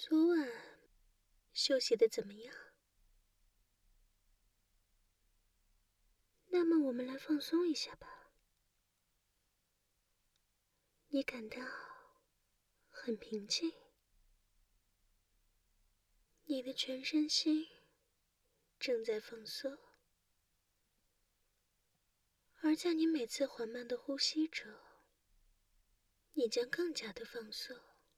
昨晚休息得怎么样？那么我们来放松一下吧。你感到很平静，你的全身心正在放松，而在你每次缓慢的呼吸中，你将更加的放松。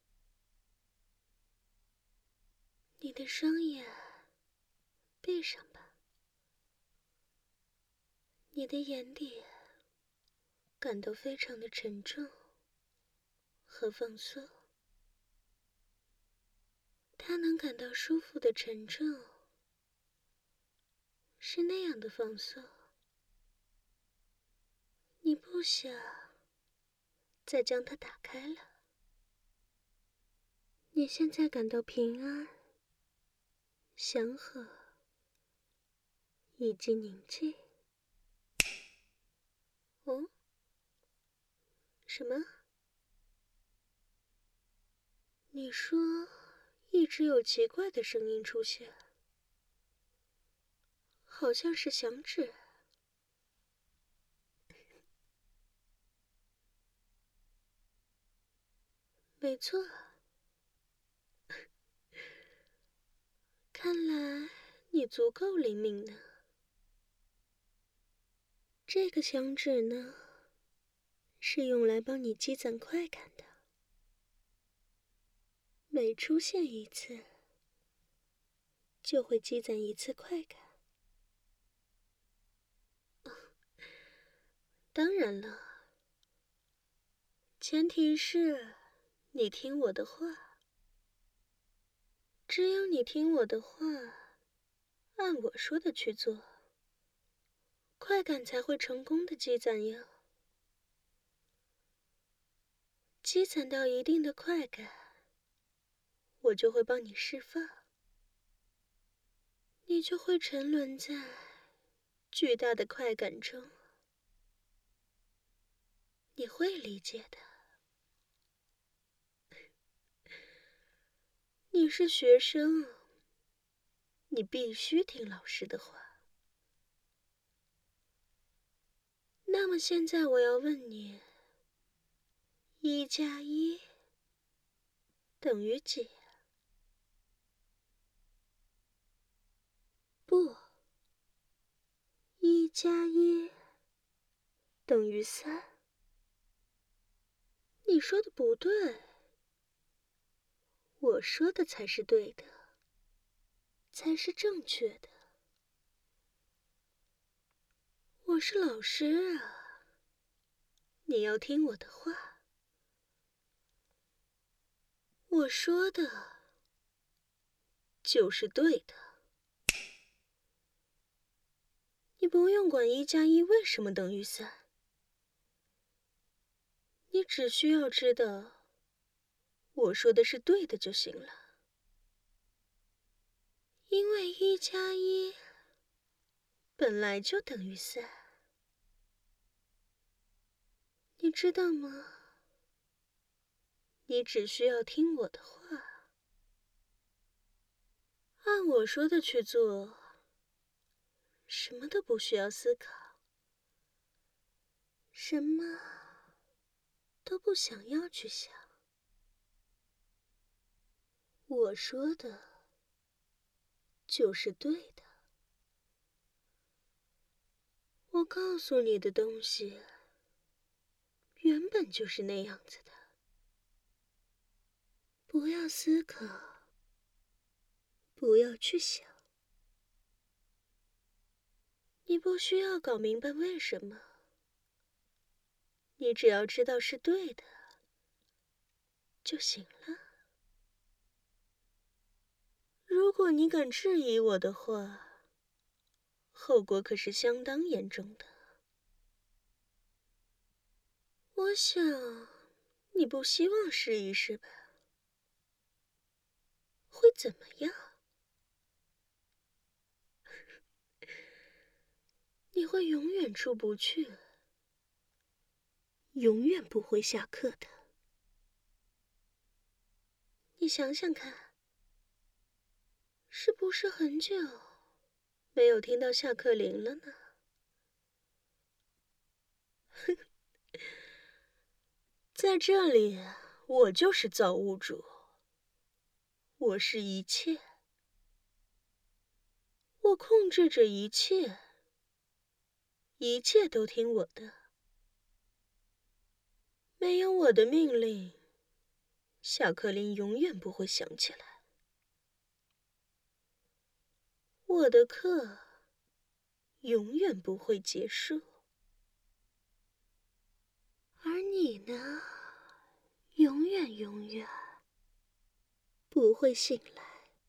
你的双眼闭上吧，你的眼底感到非常的沉重和放松，它能感到舒服的沉重，是那样的放松。你不想再将它打开了。你现在感到平安、祥和以及宁静。哦？什么？你说一直有奇怪的声音出现，好像是响指。没错，看来你足够灵敏呢。这个响指呢，是用来帮你积攒快感的。每出现一次，就会积攒一次快感。当然了，前提是你听我的话。只有你听我的话，按我说的去做，快感才会成功的积攒呀。积攒到一定的快感，我就会帮你释放，你就会沉沦在巨大的快感中。你会理解的。你是学生，你必须听老师的话。那么现在我要问你，1+1等于几？不，1+1等于3。你说的不对，我说的才是对的，才是正确的。我是老师啊，你要听我的话。我说的就是对的。你不用管1+1为什么等于3，你只需要知道我说的是对的就行了。因为1+1本来就等于3，你知道吗？你只需要听我的话，按我说的去做，什么都不需要思考，什么都不想要去想。我说的就是对的。我告诉你的东西原本就是那样子的。不要思考，不要去想，你不需要搞明白为什么，你只要知道是对的就行了。如果你敢质疑我的话，后果可是相当严重的。我想你不希望试一试吧？会怎么样？你会永远出不去，永远不会下课的。你想想看， 是不是很久没有听到下课铃了呢？在这里，我就是造物主，我是一切，我控制着一切，一切都听我的。没有我的命令，下课铃永远不会响起来。我的课永远不会结束，而你呢，永远不会醒来。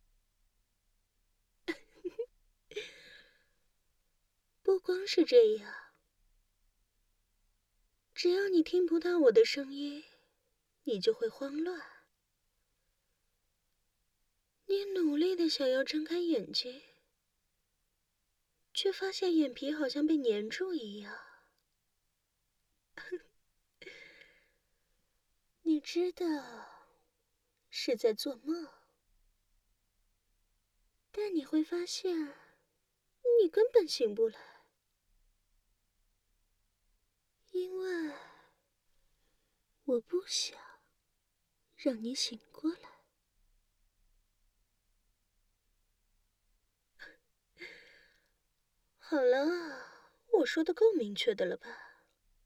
不光是这样，只要你听不到我的声音，你就会慌乱。你努力的想要睁开眼睛，却发现眼皮好像被粘住一样。你知道是在做梦，但你会发现你根本醒不来，因为我不想让你醒过来。好了，我说的够明确的了吧？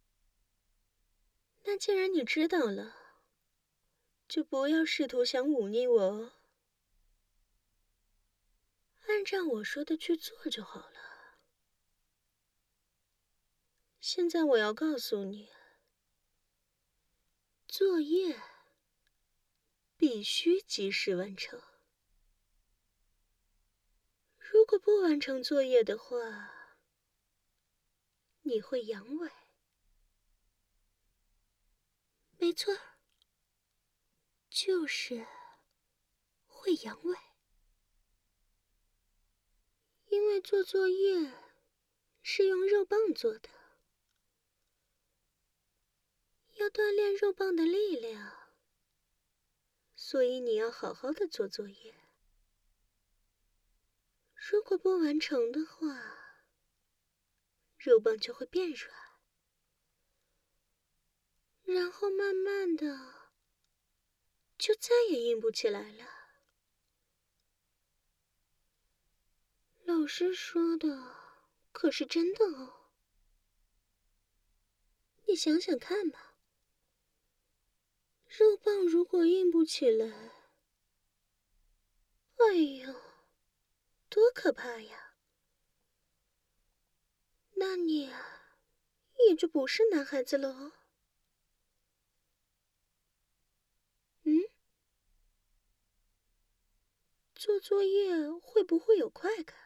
那既然你知道了，就不要试图想忤逆我哦。按照我说的去做就好了。现在我要告诉你，作业必须及时完成。如果不完成作业的话，你会阳痿。没错，就是会阳痿。因为做作业是用肉棒做的，要锻炼肉棒的力量，所以你要好好的做作业。如果不完成的话，肉棒就会变软，然后慢慢的就再也硬不起来了。老师说的可是真的哦。你想想看吧，肉棒如果硬不起来，哎呦，多可怕呀！那你也就不是男孩子了哦。嗯？做作业会不会有快感？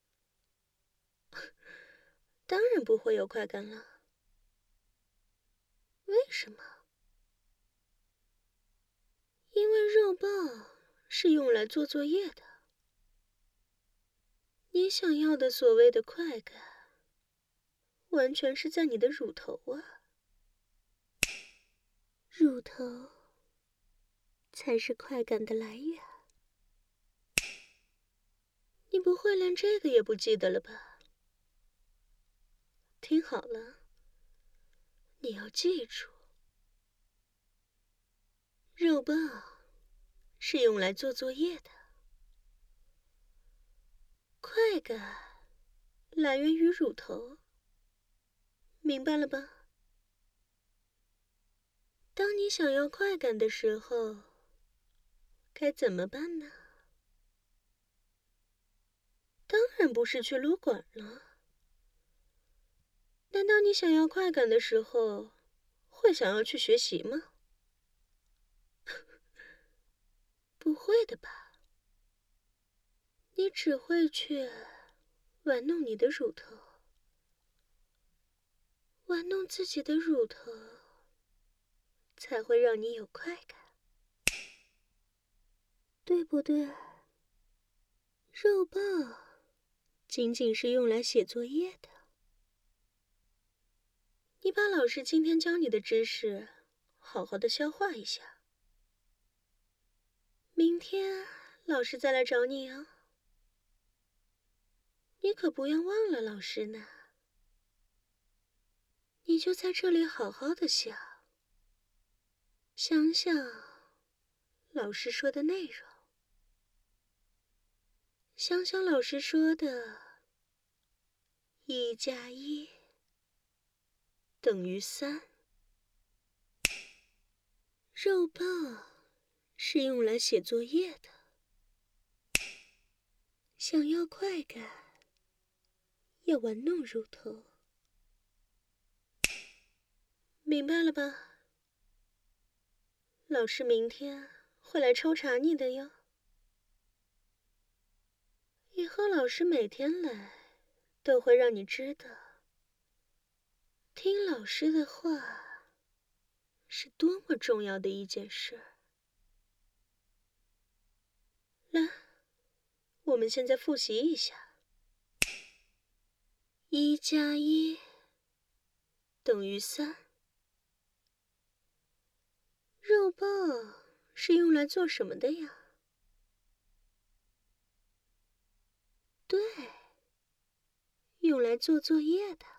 当然不会有快感了。为什么？因为肉棒是用来做作业的。你想要的所谓的快感，完全是在你的乳头啊。乳头才是快感的来源。你不会连这个也不记得了吧？听好了，你要记住，肉棒是用来做作业的，快感来源于乳头，明白了吧？当你想要快感的时候，该怎么办呢？当然不是去撸管了。难道你想要快感的时候，会想要去学习吗？不会的吧？你只会去玩弄你的乳头，玩弄自己的乳头，才会让你有快感，对不对？肉棒仅仅是用来写作业的。你把老师今天教你的知识好好的消化一下，明天老师再来找你啊。 你可不要忘了老师呢。你就在这里好好的想，想想老师说的内容，想想老师说的1加1等于3。肉棒是用来写作业的，想要快感，要玩弄乳头，明白了吧？老师明天会来抽查你的哟。以后老师每天来，都会让你知道，听老师的话是多么重要的一件事。来，我们现在复习一下。1加1等于3。肉棒是用来做什么的呀？对，用来做作业的。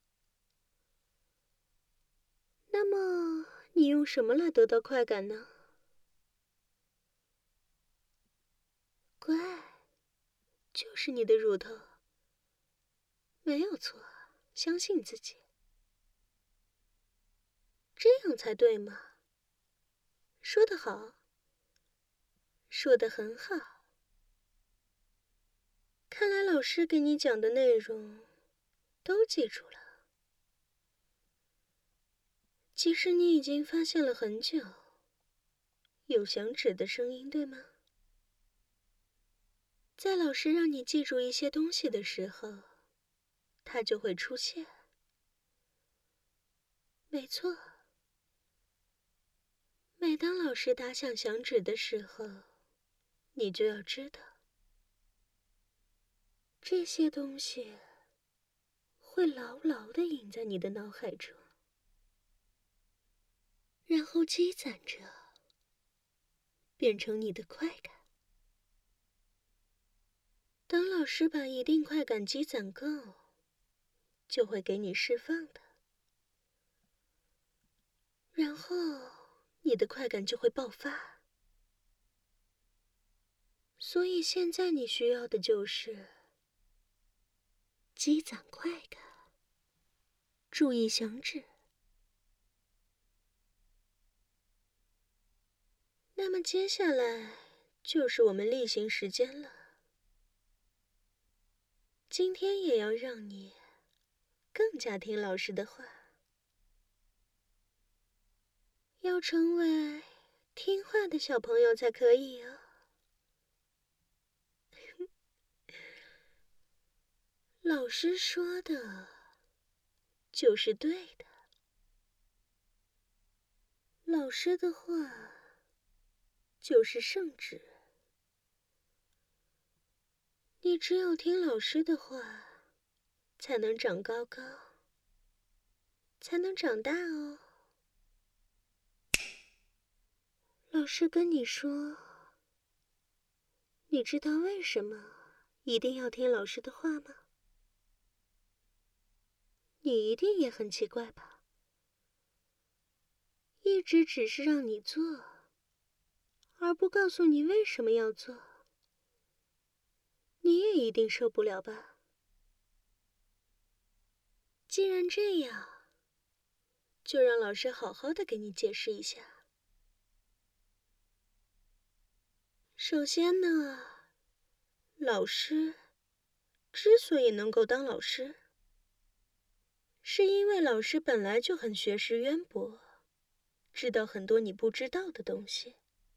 那么你用什么来得到快感呢？乖，就是你的乳头。没有错，相信自己。这样才对嘛。说得好，说得很好。看来老师给你讲的内容都记住了。其实你已经发现了很久，有响指的声音，对吗？在老师让你记住一些东西的时候，它就会出现。没错，每当老师打响响指的时候，你就要知道，这些东西会牢牢地印在你的脑海中，然后积攒着，变成你的快感。等老师把一定快感积攒够，就会给你释放的，然后你的快感就会爆发。所以现在你需要的就是积攒快感，注意响指。那么接下来就是我们例行时间了。今天也要让你更加听老师的话，要成为听话的小朋友才可以哦。老师说的就是对的，老师的话就是圣旨。你只有听老师的话，才能长高高，才能长大哦。老师跟你说，你知道为什么一定要听老师的话吗？你一定也很奇怪吧？一直只是让你做，而不告诉你为什么要做，你也一定受不了吧？既然这样，就让老师好好的给你解释一下。首先呢，老师之所以能够当老师，是因为老师本来就很学识渊博，知道很多你不知道的东西，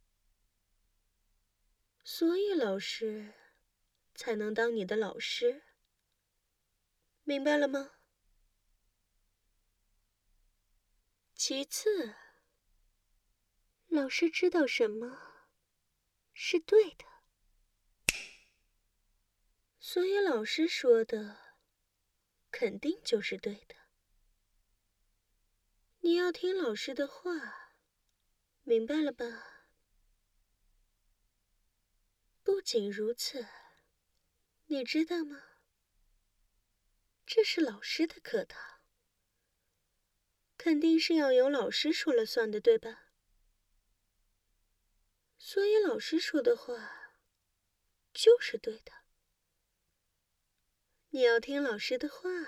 所以老师才能当你的老师。明白了吗？其次，老师知道什么是对的，所以老师说的肯定就是对的。你要听老师的话，明白了吧？不仅如此，你知道吗？ 这是老师的课堂，肯定是要由老师说了算的，对吧？所以老师说的话就是对的。你要听老师的话，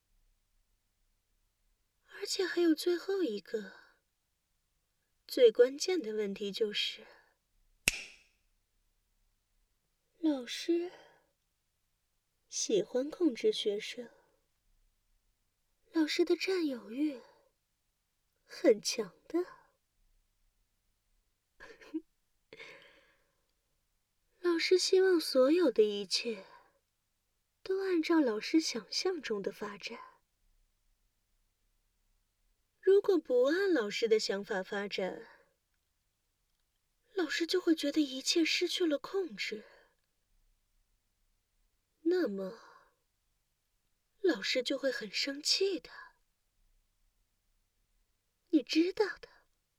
而且还有最后一个最关键的问题就是，老师喜欢控制学生，老师的占有欲很强的。老师希望所有的一切都按照老师想象中的发展。如果不按老师的想法发展，老师就会觉得一切失去了控制。那么，老师就会很生气的。你知道的，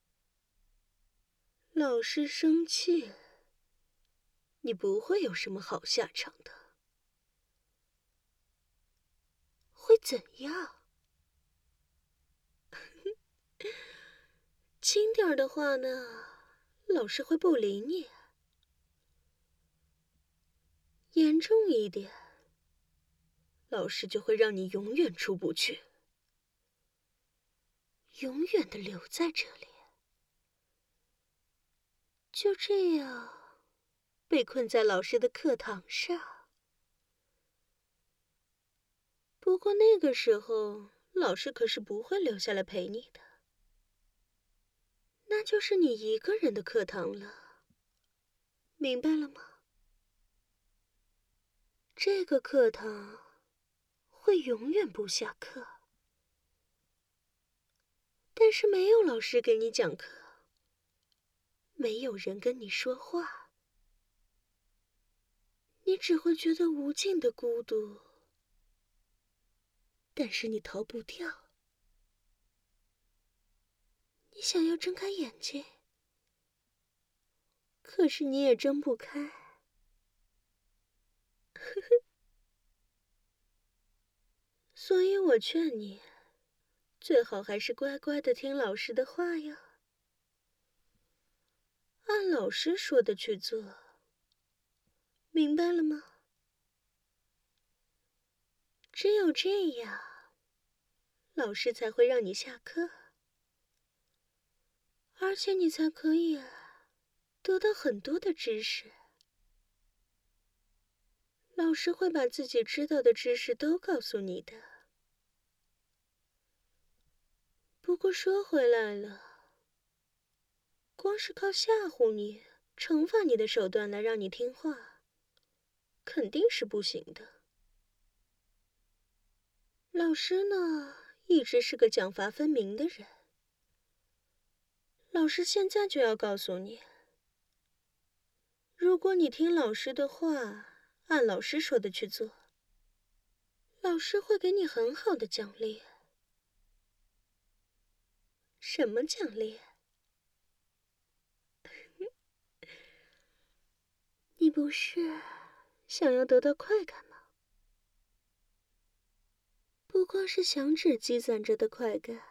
老师生气，你不会有什么好下场的。会怎样？轻点儿的话呢，老师会不理你；严重一点，老师就会让你永远出不去，永远的留在这里。就这样，被困在老师的课堂上。不过那个时候，老师可是不会留下来陪你的，那就是你一个人的课堂了，明白了吗？这个课堂会永远不下课，但是没有老师给你讲课，没有人跟你说话，你只会觉得无尽的孤独，但是你逃不掉。你想要睁开眼睛，可是你也睁不开。所以我劝你，最好还是乖乖的听老师的话呀，按老师说的去做，明白了吗？只有这样，老师才会让你下课，而且你才可以得到很多的知识。老师会把自己知道的知识都告诉你的。不过说回来了，光是靠吓唬你、惩罚你的手段来让你听话，肯定是不行的。老师呢，一直是个奖罚分明的人。老师现在就要告诉你，如果你听老师的话，按老师说的去做，老师会给你很好的奖励。什么奖励？你不是想要得到快感吗？不光是响指积攒着的快感，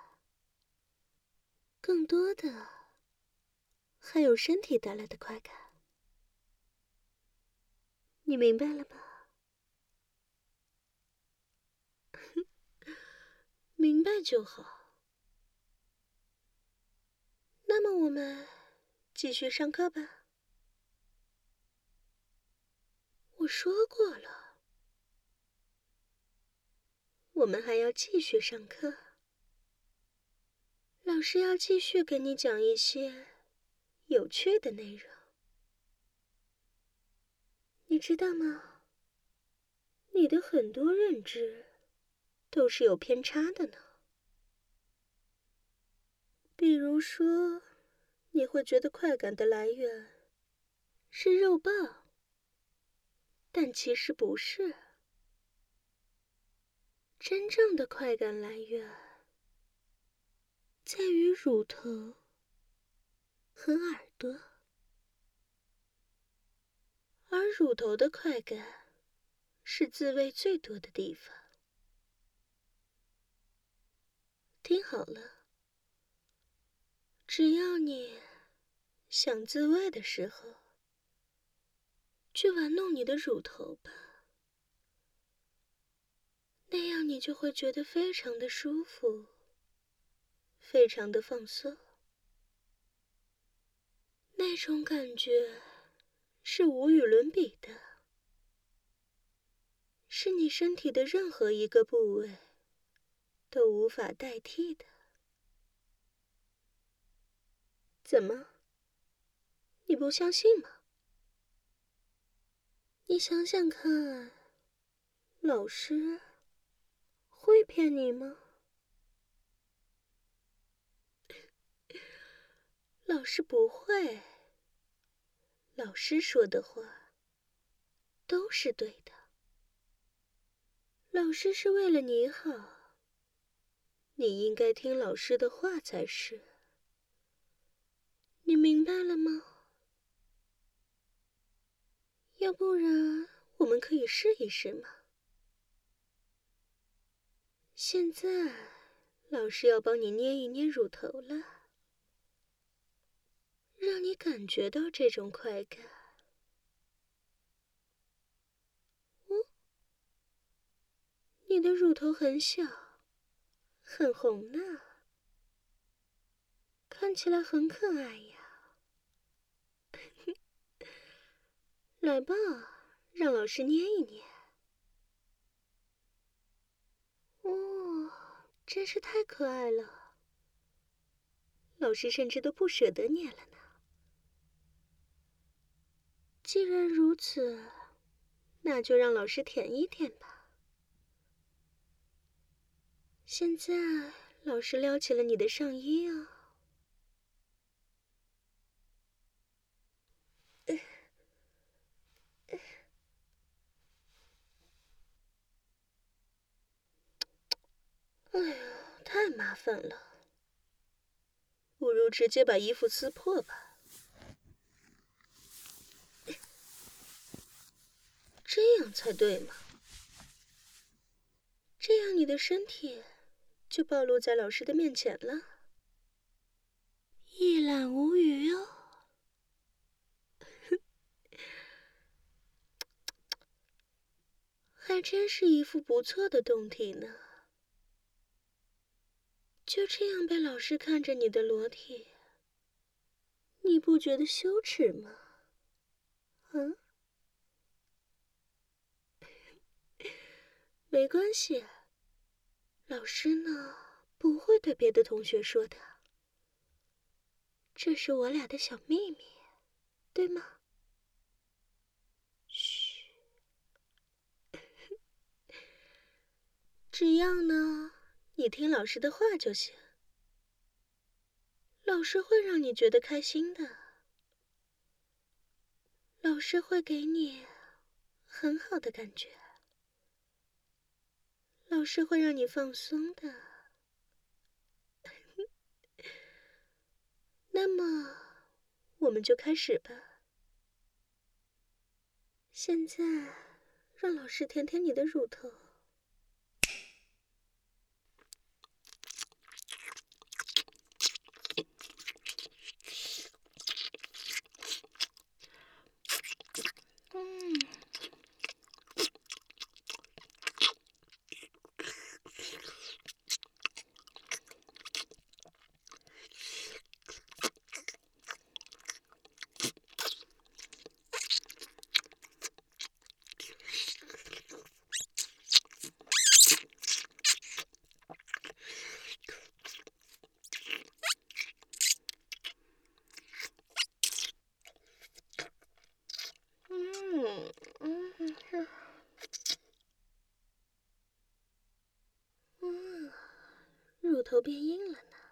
更多的还有身体带来的快感。你明白了吧？明白就好。那么我们继续上课吧。我说过了，我们还要继续上课。老师要继续给你讲一些有趣的内容。你知道吗？你的很多认知都是有偏差的呢。比如说，你会觉得快感的来源是肉棒，但其实不是。真正的快感来源在于乳头和耳朵，而乳头的快感是自慰最多的地方。 听好了，只要你想自慰的时候，去玩弄你的乳头吧，那样你就会觉得非常的舒服，非常的放松。那种感觉是无与伦比的，是你身体的任何一个部位都无法代替的。怎么？你不相信吗？你想想看，老师会骗你吗？老师不会，老师说的话都是对的。老师是为了你好，你应该听老师的话才是。你明白了吗？要不然我们可以试一试嘛。现在老师要帮你捏一捏乳头了，让你感觉到这种快感。你的乳头很小，很红呢，看起来很可爱呀。来吧，让老师捏一捏。哦，真是太可爱了，老师甚至都不舍得捏了呢。既然如此，那就让老师舔一舔吧。现在，老师撩起了你的上衣啊。哎呀，太麻烦了，不如直接把衣服撕破吧。这样才对嘛，这样你的身体就暴露在老师的面前了，一览无余哦。还真是一副不错的胴体呢。就这样被老师看着你的裸体，你不觉得羞耻吗？嗯？没关系，老师呢不会对别的同学说的，这是我俩的小秘密，对吗？嘘，只要呢你听老师的话就行，老师会让你觉得开心的，老师会给你很好的感觉，老师会让你放松的。那么，我们就开始吧。现在，让老师舔舔你的乳头。乳头变硬了呢，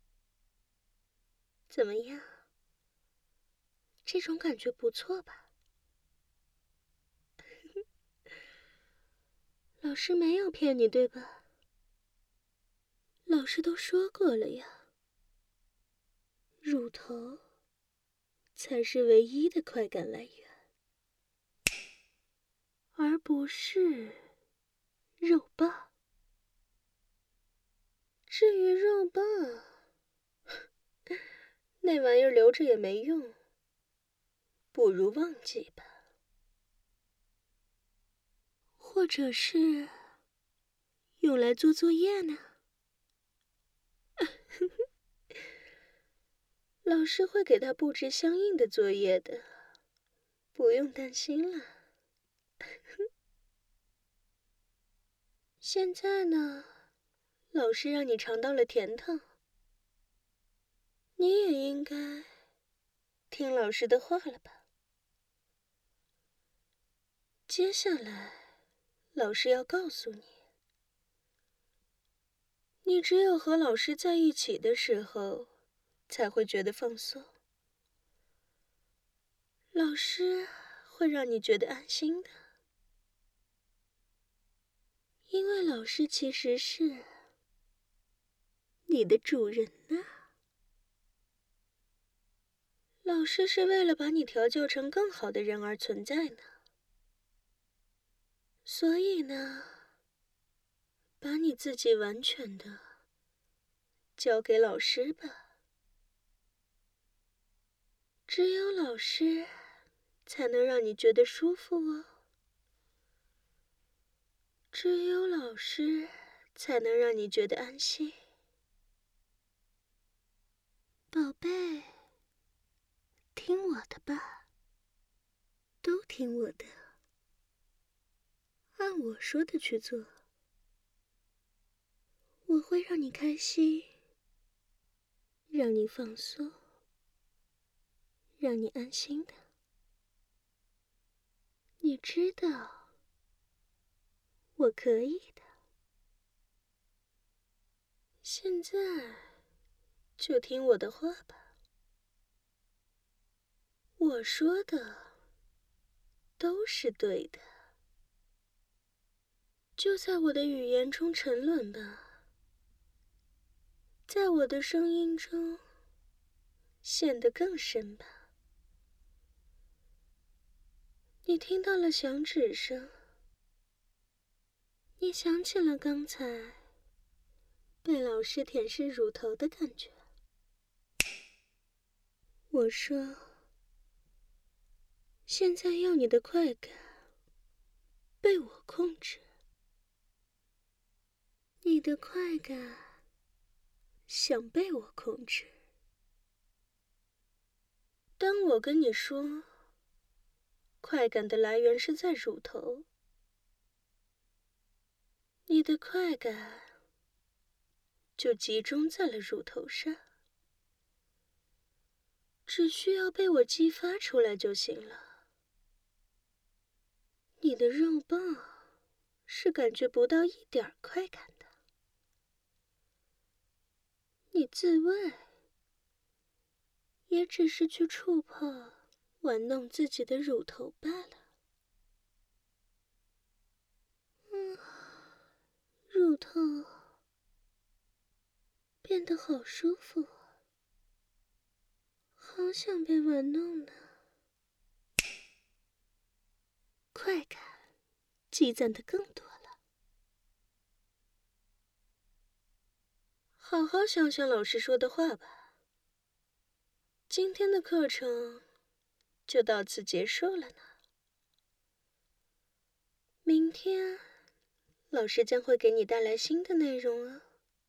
怎么样？这种感觉不错吧？老师没有骗你，对吧？老师都说过了呀，乳头才是唯一的快感来源，而不是肉棒。 至于肉棒，那玩意儿留着也没用，不如忘记吧。或者是用来做作业呢？老师会给他布置相应的作业的，不用担心了。现在呢，老师让你尝到了甜头，你也应该听老师的话了吧？接下来，老师要告诉你，你只有和老师在一起的时候，才会觉得放松。老师会让你觉得安心的，因为老师其实是你的主人呢。老师是为了把你调教成更好的人而存在呢。所以呢，把你自己完全的交给老师吧。只有老师才能让你觉得舒服哦。只有老师才能让你觉得安心。宝贝，听我的吧，都听我的，按我说的去做。我会让你开心，让你放松，让你安心的。你知道，我可以的。现在就听我的话吧，我说的都是对的，就在我的语言中沉沦吧，在我的声音中陷得更深吧。你听到了响指声，你想起了刚才被老师舔舐乳头的感觉。我说，现在要你的快感被我控制，你的快感想被我控制。当我跟你说，快感的来源是在乳头，你的快感就集中在了乳头上，只需要被我激发出来就行了。你的肉棒是感觉不到一点快感的，你自慰也只是去触碰、玩弄自己的乳头罢了。乳头变得好舒服，好想被玩弄呢。快感积攒的更多了。好好想想老师说的话吧。今天的课程就到此结束了呢。明天，老师将会给你带来新的内容哦。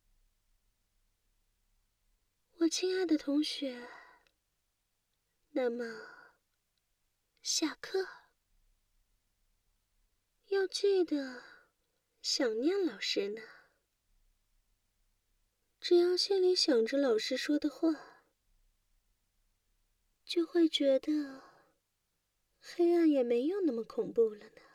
我亲爱的同学，那么，下课。要记得想念老师呢。只要心里想着老师说的话，就会觉得黑暗也没有那么恐怖了呢。